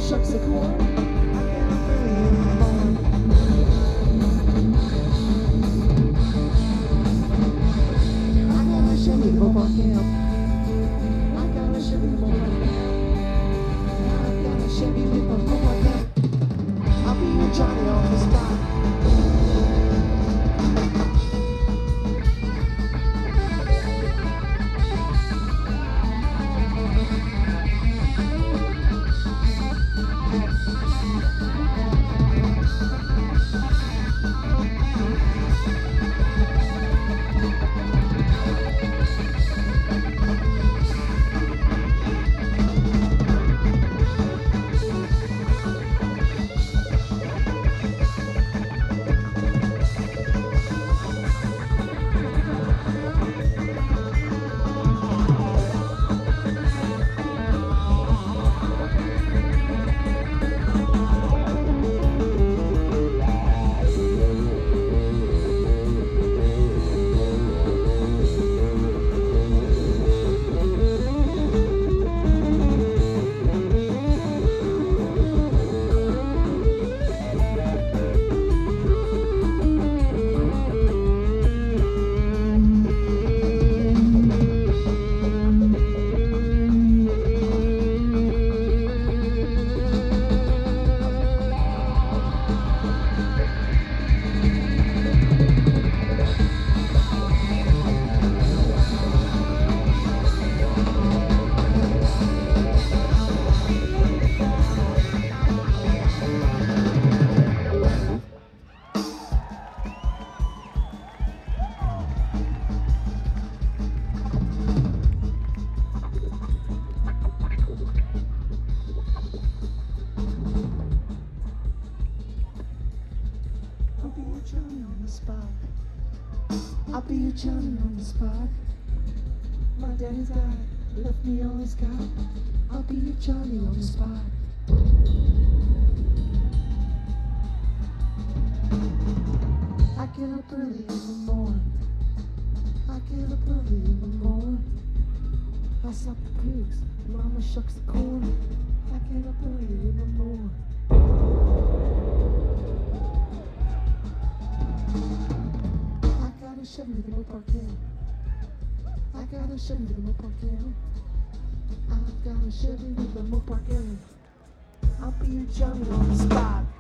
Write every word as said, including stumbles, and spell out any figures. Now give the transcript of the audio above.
shucks of corn. I got a belly in the morning. I got a Chevy Mopar Camp. I got a Chevy Mopar Camp. I got a Chevy Mopar Camp. I'll be your Johnny on the spot. Johnny on the spot. I'll be your Johnny on the spot. My daddy's died, left me all he's got. I'll be your Johnny on the spot. I get up early in the morning. I get up early in the morning. I suck the pigs, mama shucks the corn. I get up early in the morning. I got a Chevy with a Mopar Camp. I got a Chevy with a Mopar Camp. I got a Chevy with a Mopar Camp. I'll be your Johnny on the spot.